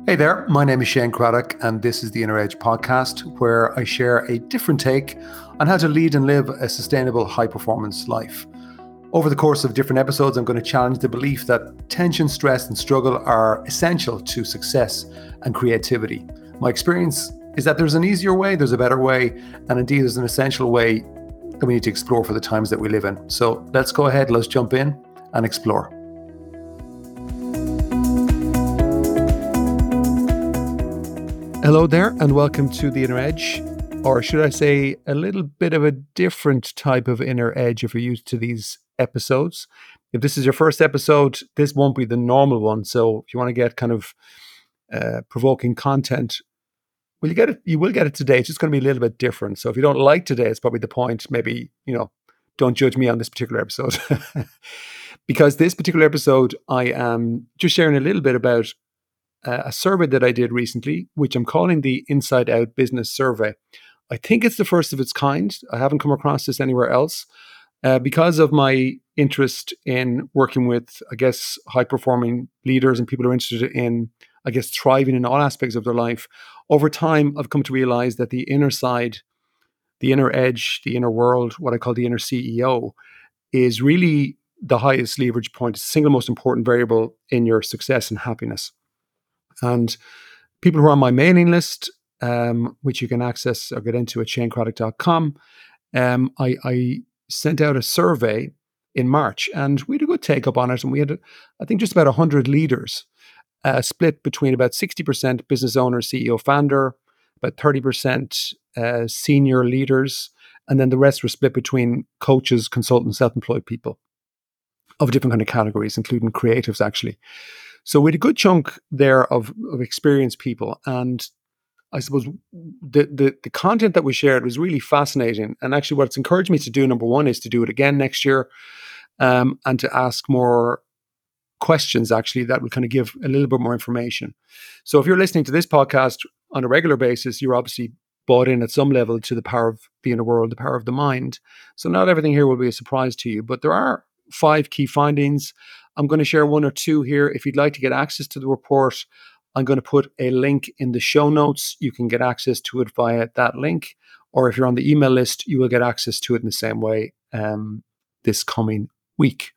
Hey there, my name is Shane Craddock, and this is the Inner Edge podcast, where I share a different take on how to lead and live a sustainable high performance life. Over the course of different episodes, I'm going to challenge the belief that tension, stress, and struggle are essential to success and creativity. My experience is that there's an easier way, there's a better way, and indeed there's an essential way that we need to explore for the times that we live in. So let's go ahead, let's jump in and explore. Hello there, and welcome to the Inner Edge, or should I say a little bit of a different type of Inner Edge if you're used to these episodes. If this is your first episode, this won't be the normal one. So if you want to get kind of provoking content, well, you will get it today. It's just going to be a little bit different. So if you don't like today, it's probably the point. Maybe, don't judge me on this particular episode. Because this particular episode, I am just sharing a little bit about a survey that I did recently, which I'm calling the Inside Out Business Survey. I think it's the first of its kind. I haven't come across this anywhere else. Because of my interest in working with, high-performing leaders and people who are interested in, thriving in all aspects of their life, over time, I've come to realize that the inner side, the inner edge, the inner world, what I call the inner CEO, is really the highest leverage point. It's the single most important variable in your success and happiness. And people who are on my mailing list, which you can access or get into at shanecraddock.com, I sent out a survey in March, and we had a good take up on it. And we had, I think, just about 100 leaders, split between about 60% business owner, CEO, founder, about 30% senior leaders, and then the rest were split between coaches, consultants, self-employed people of different kind of categories, including creatives, actually. So we had a good chunk there of experienced people. And I suppose the content that we shared was really fascinating. And actually what it's encouraged me to do, number one, is to do it again next year, and to ask more questions, actually, that will kind of give a little bit more information. So if you're listening to this podcast on a regular basis, you're obviously bought in at some level to the power of the inner world, the power of the mind. So not everything here will be a surprise to you, but there are 5 key findings. I'm going to share 1 or 2 here. If you'd like to get access to the report, I'm going to put a link in the show notes. You can get access to it via that link. Or if you're on the email list, you will get access to it in the same way this coming week.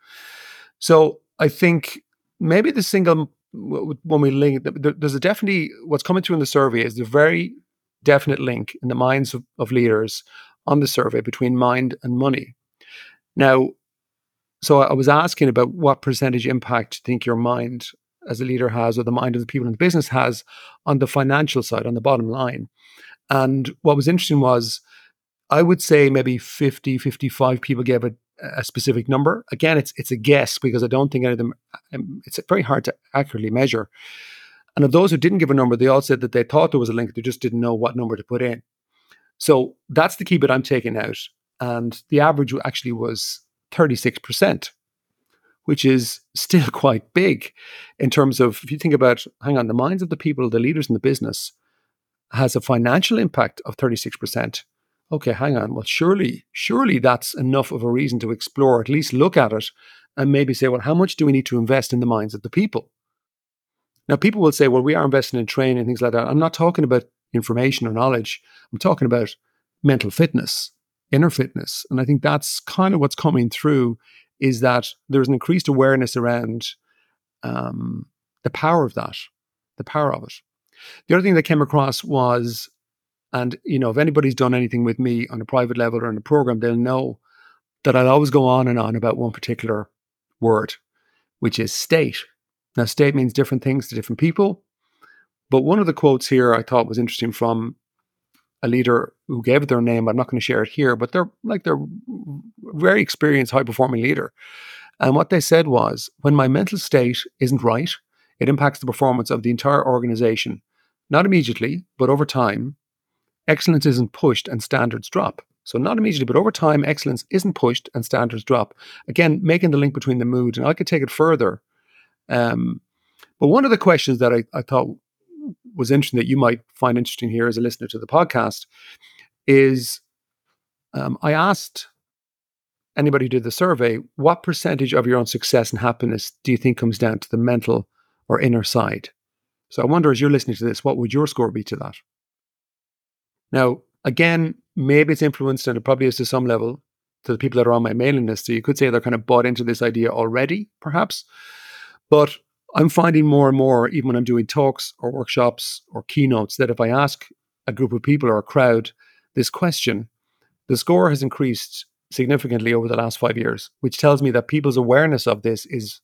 So I think maybe the single, when we link, there's a definitely, what's coming through in the survey is the very definite link in the minds of leaders on the survey between mind and money. Now, so I was asking about what percentage impact you think your mind as a leader has, or the mind of the people in the business has, on the financial side, on the bottom line. And what was interesting was, I would say maybe 50, 55 people gave a specific number. Again, it's a guess because I don't think any of them, it's very hard to accurately measure. And of those who didn't give a number, they all said that they thought there was a link, they just didn't know what number to put in. So that's the key bit I'm taking out. And the average actually was 36%, which is still quite big in terms of, if you think about, the minds of the people, the leaders in the business, has a financial impact of 36%. Okay, well, surely that's enough of a reason to explore, at least look at it, and maybe say, well, how much do we need to invest in the minds of the people? Now, people will say, well, we are investing in training and things like that. I'm not talking about information or knowledge. I'm talking about mental fitness, inner fitness. And I think that's kind of what's coming through, is that there's an increased awareness around the power of that, the power of it. The other thing that came across was, and if anybody's done anything with me on a private level or in a program, they'll know that I'll always go on and on about one particular word, which is state. Now, state means different things to different people. But one of the quotes here I thought was interesting from a leader who gave it their name. I'm not going to share it here, but they're very experienced, high-performing leader. And what they said was, when my mental state isn't right, it impacts the performance of the entire organization. Not immediately, but over time, excellence isn't pushed and standards drop. So not immediately, but over time, excellence isn't pushed and standards drop. Again, making the link between the mood. And I could take it further. But one of the questions that I thought was interesting, that you might find interesting here as a listener to the podcast, is I asked anybody who did the survey, what percentage of your own success and happiness do you think comes down to the mental or inner side? So I wonder, as you're listening to this, what would your score be to that? Now, again, maybe it's influenced, and it probably is to some level, to the people that are on my mailing list. So you could say they're kind of bought into this idea already, perhaps. But I'm finding more and more, even when I'm doing talks or workshops or keynotes, that if I ask a group of people or a crowd this question, the score has increased significantly over the last 5 years, which tells me that people's awareness of this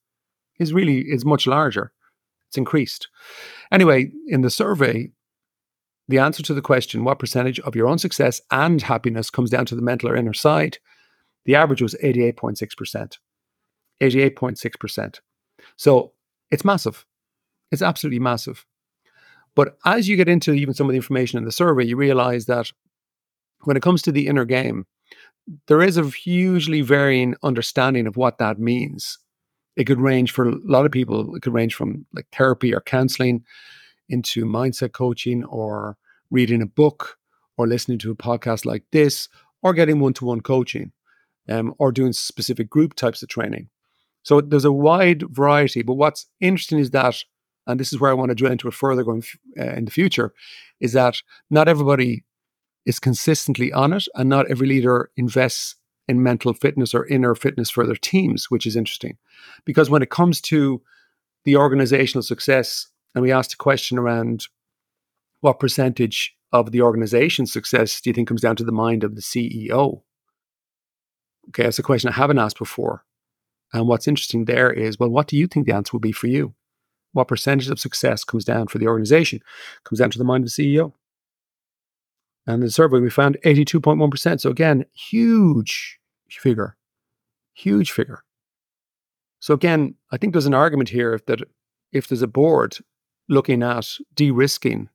is much larger. It's increased. Anyway, in the survey, the answer to the question, what percentage of your own success and happiness comes down to the mental or inner side, the average was 88.6%. 88.6%. So it's massive. It's absolutely massive. But as you get into even some of the information in the survey, you realize that when it comes to the inner game, there is a hugely varying understanding of what that means. It could range for a lot of people, it could range from like therapy or counseling into mindset coaching or reading a book or listening to a podcast like this or getting one-to-one coaching or doing specific group types of training. So there's a wide variety, but what's interesting is that, and this is where I want to drill into it further going in the future, is that not everybody is consistently on it, and not every leader invests in mental fitness or inner fitness for their teams, which is interesting. Because when it comes to the organizational success, and we asked a question around what percentage of the organization's success do you think comes down to the mind of the CEO? Okay, that's a question I haven't asked before. And what's interesting there is, well, what do you think the answer will be for you? What percentage of success comes down for the organization? Comes down to the mind of the CEO. And in the survey, we found 82.1%. So again, huge figure, huge figure. So again, I think there's an argument here that if there's a board looking at de-risking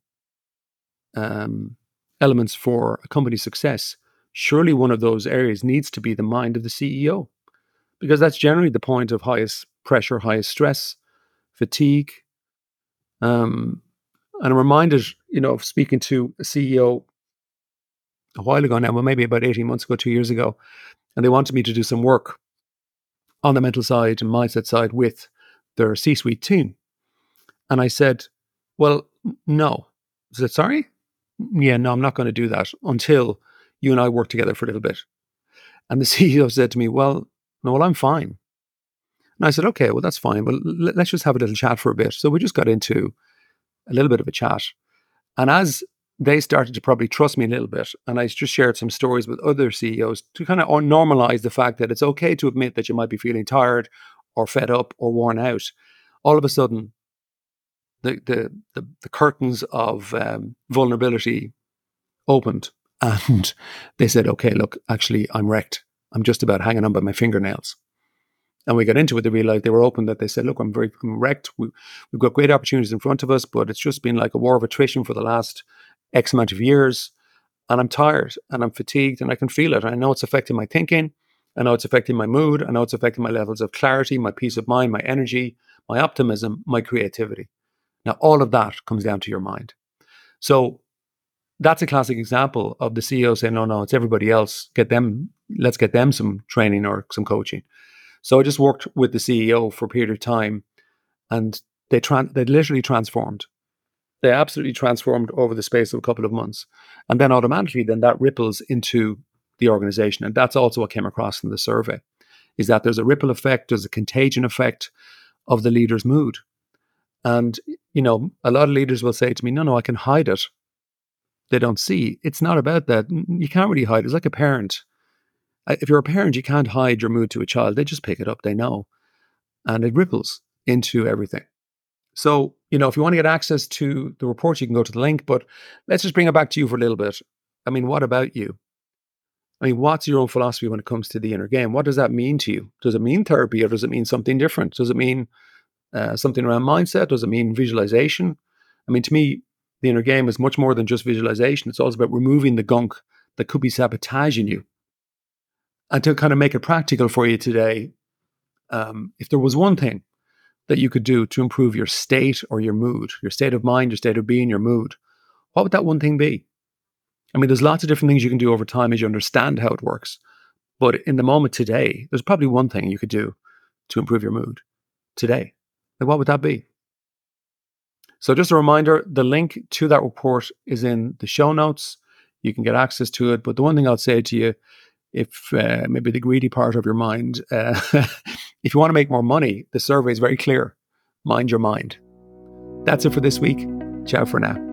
elements for a company's success, surely one of those areas needs to be the mind of the CEO, because that's generally the point of highest pressure, highest stress, fatigue. And I'm reminded, of speaking to a CEO a while ago now, well, maybe about 18 months ago, 2 years ago, and they wanted me to do some work on the mental side and mindset side with their C-suite team. And I said, well, no. I said, sorry? Yeah, no, I'm not going to do that until you and I work together for a little bit. And the CEO said to me, well, no, well, I'm fine. And I said, okay, well, that's fine. Well, let's just have a little chat for a bit. So we just got into a little bit of a chat. And as they started to probably trust me a little bit, and I just shared some stories with other CEOs to kind of normalize the fact that it's okay to admit that you might be feeling tired or fed up or worn out. All of a sudden, the curtains of vulnerability opened, and they said, okay, look, actually, I'm wrecked. I'm just about hanging on by my fingernails. And we got into it. They realized they were open, that they said, look, I'm wrecked. We've got great opportunities in front of us, but it's just been like a war of attrition for the last X amount of years. And I'm tired and I'm fatigued and I can feel it. I know it's affecting my thinking. I know it's affecting my mood. I know it's affecting my levels of clarity, my peace of mind, my energy, my optimism, my creativity. Now, all of that comes down to your mind. So that's a classic example of the CEO saying, no, it's everybody else. Let's get them some training or some coaching. So I just worked with the CEO for a period of time, and they literally transformed. They absolutely transformed over the space of a couple of months. And then automatically, then that ripples into the organization. And that's also what came across in the survey, is that there's a ripple effect, there's a contagion effect of the leader's mood. And, a lot of leaders will say to me, no, I can hide it. They don't see. It's not about that. You can't really hide. It's like a parent. If you're a parent, you can't hide your mood to a child. They just pick it up. They know. And it ripples into everything. So, if you want to get access to the report, you can go to the link, but let's just bring it back to you for a little bit. I mean, what about you? I mean, what's your own philosophy when it comes to the inner game? What does that mean to you? Does it mean therapy, or does it mean something different? Does it mean something around mindset? Does it mean visualization? I mean, to me, the inner game is much more than just visualization. It's also about removing the gunk that could be sabotaging you. And to kind of make it practical for you today, if there was one thing that you could do to improve your state or your mood, your state of mind, your state of being, your mood, what would that one thing be? I mean, there's lots of different things you can do over time as you understand how it works. But in the moment today, there's probably one thing you could do to improve your mood today. Like, what would that be? So just a reminder, the link to that report is in the show notes. You can get access to it. But the one thing I'll say to you, if maybe the greedy part of your mind, if you want to make more money, the survey is very clear. Mind your mind. That's it for this week. Ciao for now.